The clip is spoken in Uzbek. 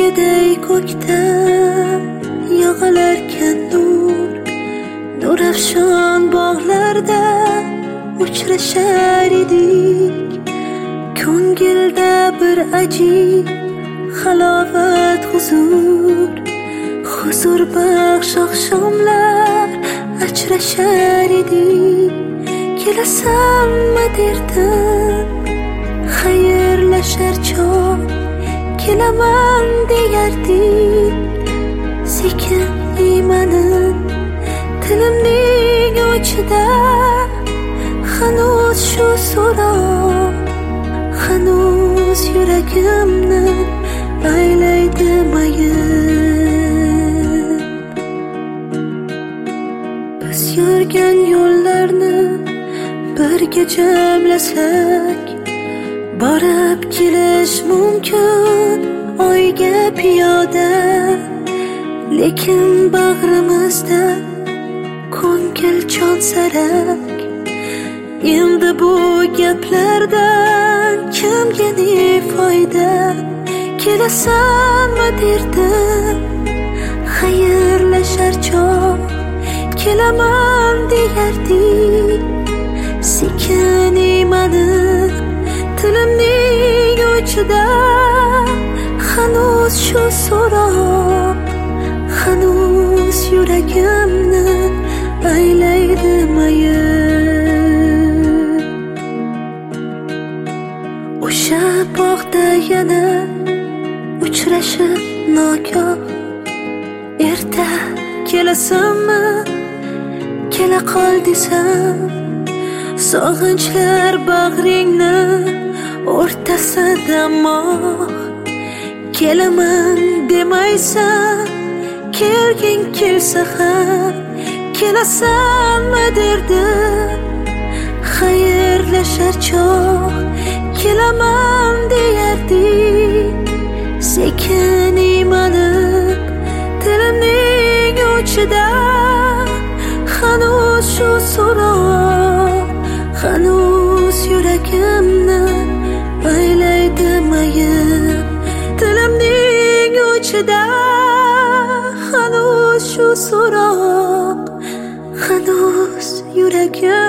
kechkiday ko'kda yog'ilarkan nurafshon bog'larda uchrashar edik. Ko'ngilda bir ajib halovat huzur baxsh oqshomlar ajrashar edik. Kelasanmi derdim xayrlashar chog', kelaman deyardik sekin iymanib tilimning uchida. Hanuz shu so'roq, hanuz yuragimni aylaydi mayib. Biz yurgan yo'llarni birga jamlasak, borib kelish mumkin oyga piyoda. Lekin bag'rimizda ko'ngil chonsarak, endi bu gaplardan kimga ne foyda? Kelasanmi derdim xayrlashar chog', kelaman deyardik sekin iymanib tilimning uchida. Hanuz shu so'roq, hanuz yuragimni aylaydi mayib. O'sha bog'da yana uchrashib nogoh, erta kelasanmi kela qol desam, sog'inchlar bag'ringni o'rtasida moh. Kelaman demaysan, kelging kelsa ham, kelasanmi derdim xayrlashar chog', kelaman deyardik sekin iymanib tilimning uchida. Hanuz shu so'roq, hanuz yuragimni aylaydi mayib. Tilimning uchida hanuz shu so'roq, hanuz yuragim